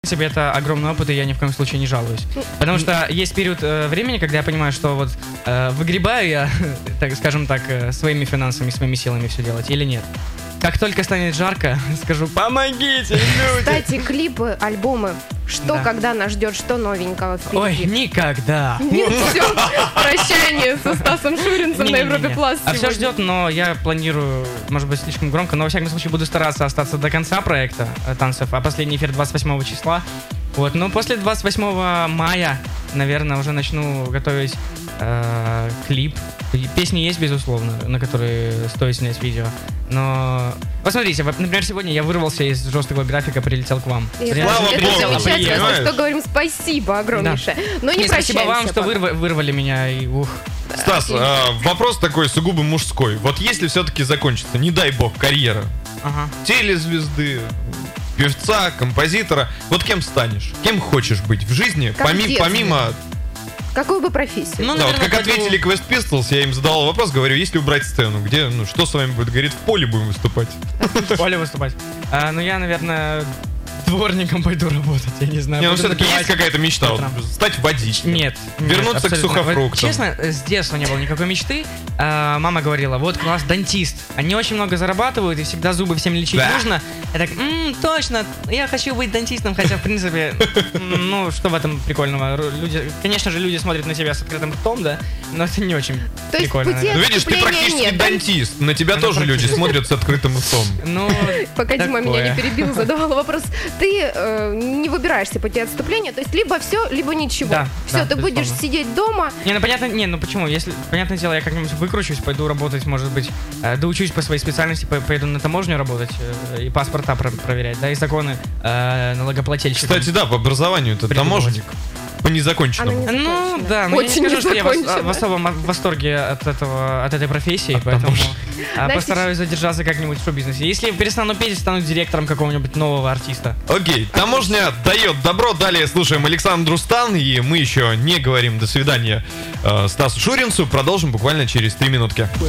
принципе, это огромный опыт, и я ни в коем случае не жалуюсь. Потому что есть период времени, когда я понимаю, что вот выгребаю я, так скажем так, своими финансами, своими силами все делать или нет. Как только станет жарко, скажу: помогите, люди! Кстати, клипы, альбомы. Что, Да. когда нас ждет, что новенького впереди? Ой, никогда. Нет, все, прощание со Стасом Шуринцем на Европе Не-не-не. Плас А все сегодня. ждет, но я планирую, может быть, слишком громко, но во всяком случае буду стараться остаться до конца проекта танцев, а последний эфир 28 числа. Вот, но после 28 мая, наверное, уже начну готовить клип. И песни есть, безусловно, на которые стоит снять видео. Но посмотрите, например, сегодня я вырвался из жесткого графика, прилетел к вам. Это Слава Богу, замечательно, понимаешь? за что говорим спасибо огромнейшее. Но не Нет, спасибо вам, прощаемся что пока. вырвали меня и ух. Стас, вопрос такой сугубо мужской. Вот если все-таки закончится, не дай бог, карьера Ага. телезвезды, певца, композитора, вот кем станешь? Кем хочешь быть в жизни? Как в детстве. Помимо... Какую бы профессию? Ну, Да, вот наверное, как ответили Quest Pistols, я им задавал вопрос, говорю, если убрать сцену, где, ну, что с вами будет? Говорит, в поле будем выступать. в поле выступать. Ну, я, наверное, дворником пойду работать, я не знаю. Не, ну буду все-таки есть напевать. какая-то мечта, вот, утром. стать водителем. Нет. Вернуться к абсолютно. сухофруктам. Вот честно, с детства не было никакой мечты. Мама говорила: вот класс, дантист. Они очень много зарабатывают, и всегда зубы всем лечить Да. нужно. Я так: точно, я хочу быть дантистом, хотя, в принципе, ну, что в этом прикольного? Люди, конечно же, люди смотрят на тебя с открытым ртом, да, но это не очень То есть прикольно. пути Ну, видишь, ты отступления практически нет, да? дантист. На тебя Ну, тоже люди практически. смотрят с открытым ртом. Ну, Пока Дима меня такое. не перебил, задавала вопрос. Ты не выбираешься пути отступления, то есть либо все, либо ничего. Да, Все, да, ты будешь безусловно. сидеть дома. Не, ну понятно, не, ну почему? Если, понятное дело, я как-нибудь выкручусь, пойду работать, может быть, доучусь по своей специальности, поеду на таможню работать и паспорта проверять, да, и законы налогоплательщиков. Кстати, да, по образованию ты Придумывать. таможенник. По незаконченному. Она не Ну, закончена. да, но Очень я не скажу, что я незакончена. в особом восторге от этой профессии, поэтому Знаете, постараюсь задержаться как-нибудь в шоу-бизнесе. Если перестану петь, стану директором какого-нибудь нового артиста. Окей, таможня дает добро. Далее слушаем Александру Стан, и мы еще не говорим до свидания Стасу Шуринцу. Продолжим буквально через 3 минутки.